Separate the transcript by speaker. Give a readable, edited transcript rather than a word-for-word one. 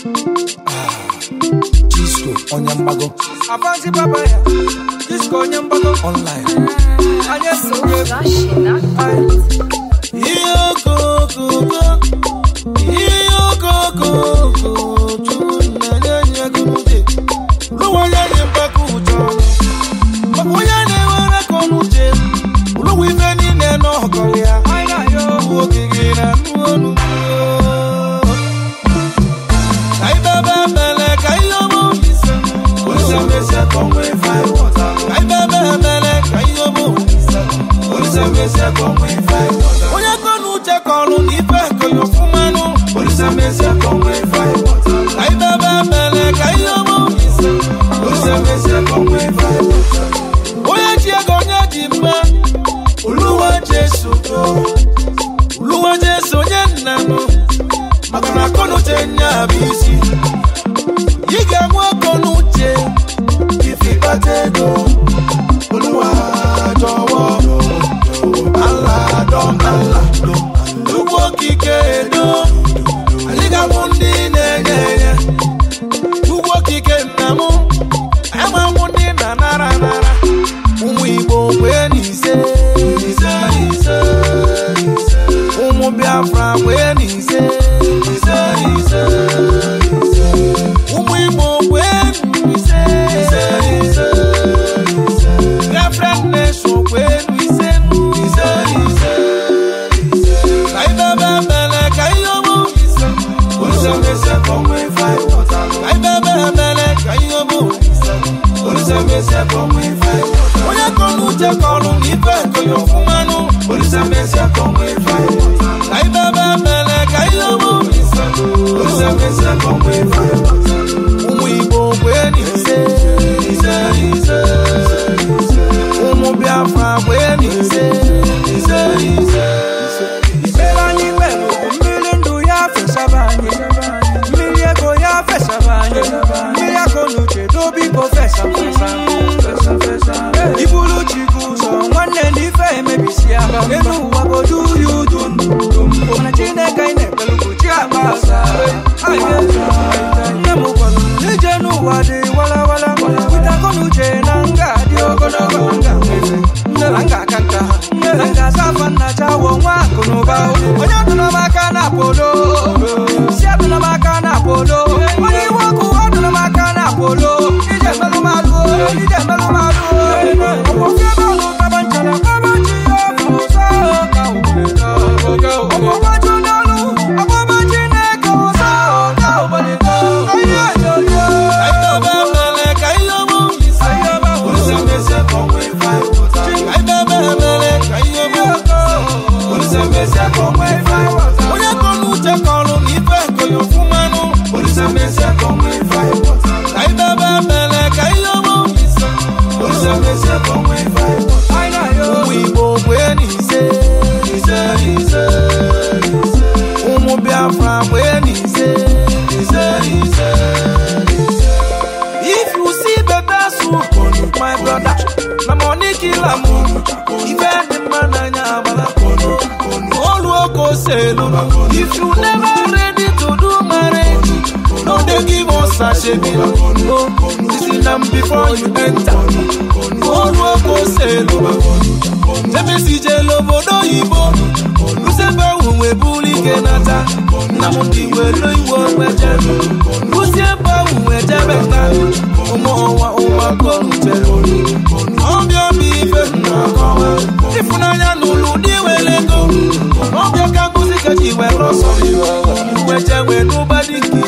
Speaker 1: Disco Onyambago.
Speaker 2: Avanti papaya. Disco Onyambago.
Speaker 1: Online.
Speaker 3: So flashy, not
Speaker 4: if you never ready to do marriage, no they give us a shame. Listen them before you enter. All work say let me see jello bodo ibo. Lusemba we bully kenata. Namuti we loy wo weje. Lusemba we jebeta. Omo wa owa ko nje. Obio mi fe na ko. If na ya nulu di we lego. Obio ka we lost we nobody